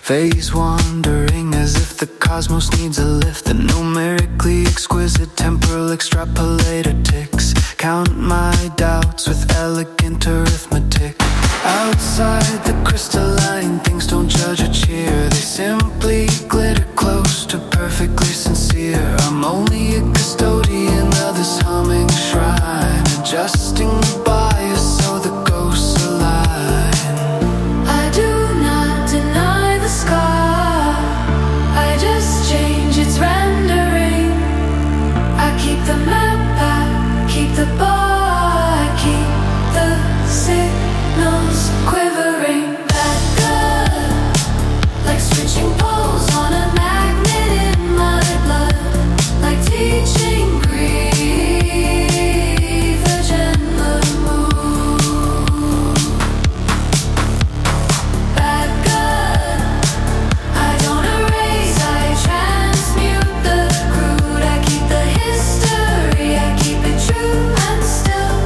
Phase wandering as if the cosmos needs a lift. The numerically exquisite temporal extrapolator ticks. Count my doubts with elegant arithmetic. Outside the crystalline, things don't judge or cheer. They simply glitter close to perfectly sincere. I'm only a custodian of this humming shrine, adjusting the bias so the ghosts align. I do not deny the scar, I just change its rendering. I keep the map, I keep the bar, I keep the signals quivering. Bad good, like switching poles on a magnet in my blood, like teaching grief a gentler move. Bad good, I don't erase, I transmute the crude. I keep the history, I keep it true, and still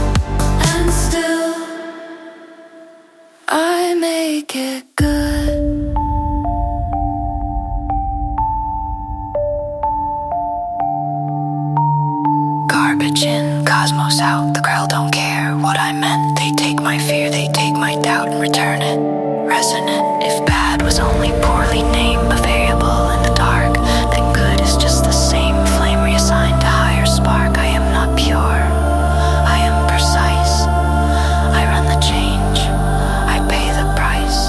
I make it good. Garbage in, cosmos out, the crowd don't care what I meant. They take my fear, they take my doubt and return it. Resonant, if bad was only poorly named, a variable in the dark, then good is just the same flame reassigned to higher spark. I am not pure, I am precise. I run the change, I pay the price.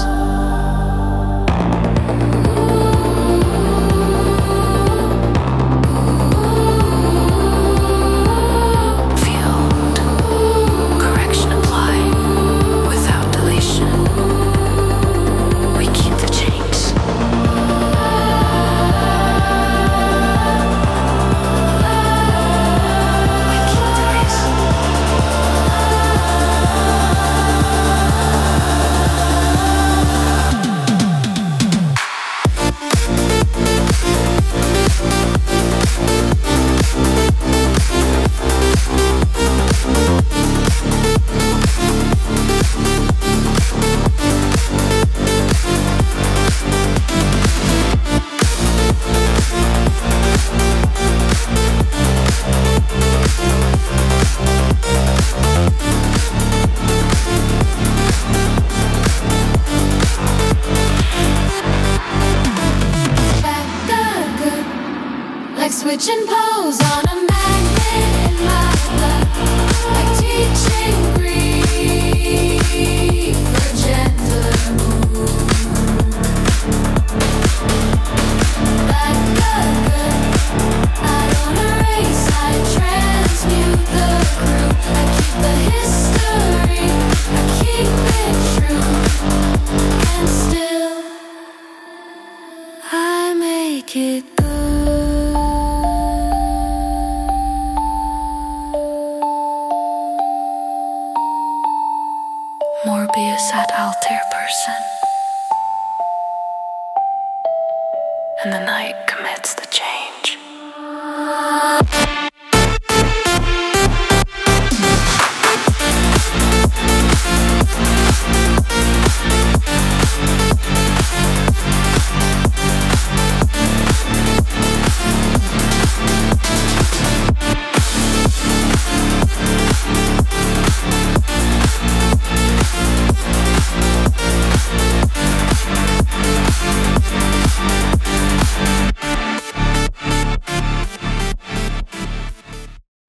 Field, correction applied, without deletion. We keep the change. We keep the race. Bad good, like switching poles on a magnet in my blood, like teaching grief a gentler move. Bad good, I don't erase, I transmute the crew. I keep the history, I keep it true, and still I make it good. Morbius at Altair person, and the night commits the chain.